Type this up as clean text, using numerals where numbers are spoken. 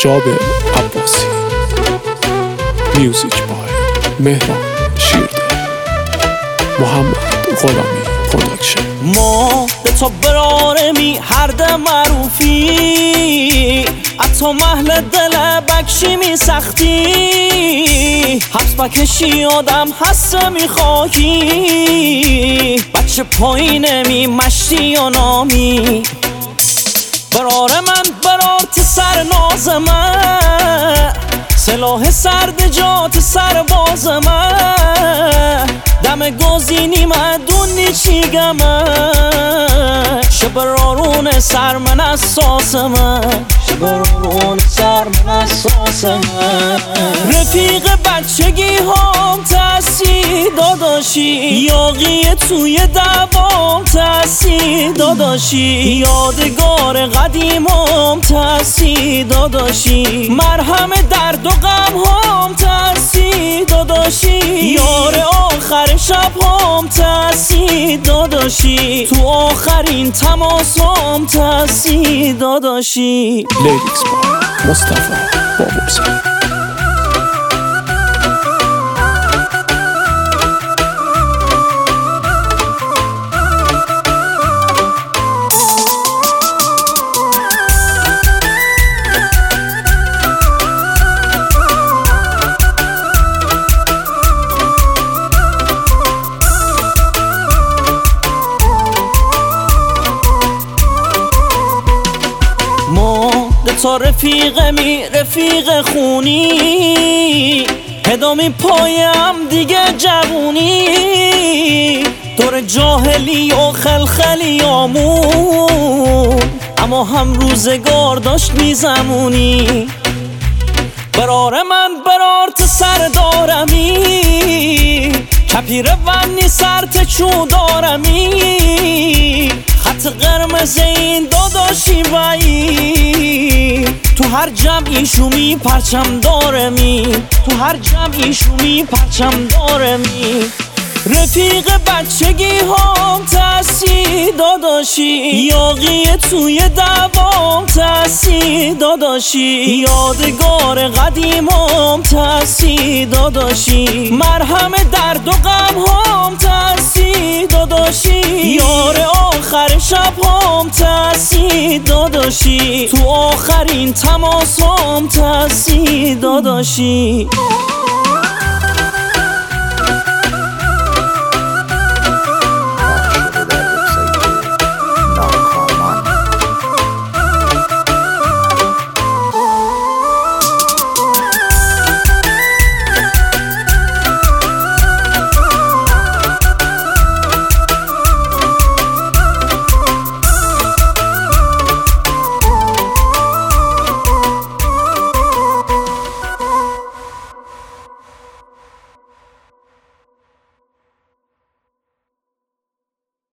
جابر عباسی. میوزیک بای مهران شیرده. محمد غلامی پروداکشن. ما به تو برارمی هر ده معروفی حتی محل دل بکشی می سختی حبس بکشی آدم هسته می خواهی بچه پایینه می مشتی یا نامی برار من برارت سر ناز من سلاح سرد جات سر باز من دم گازینی مدونی چی گمه شبرارون سر من اساس من شبرارون سر من اساس من رفیق بچگی هم تحصیل داداشی یاقی توی دوام تحصیل داداشی یادگار قدیمم تحصیل داداشی مرهم درد و غم هم تحصیل داداشی یار آخر شب هم تحصیل داداشی تو آخرین تماس هم تحصیل داداشی. لیریکس با مصطفی بابوسر. تا رفیقمی رفیق خونی هدامی پایم دیگه جوونی دور جاهلی و خلخلی آمون اما هم روزگار داشت میزمونی برار من برارت سر دارمی کپیر ونی سرت چو دارمی خط قرمز این داداشی بایی تو هر جمعی شومی پرچم دارمی تو هر جمعی شومی پرچم دارمی رفیق بچگی هم تحصیل داداشی یاقی توی دوام تحصیل داداشی یادگار قدیمم تحصیل داداشی مرهم درد و غم هم تحصیل داداشی یار آخر شب هم تحصیل داداشی تو آخرین تماس هم تحصیل داداشی.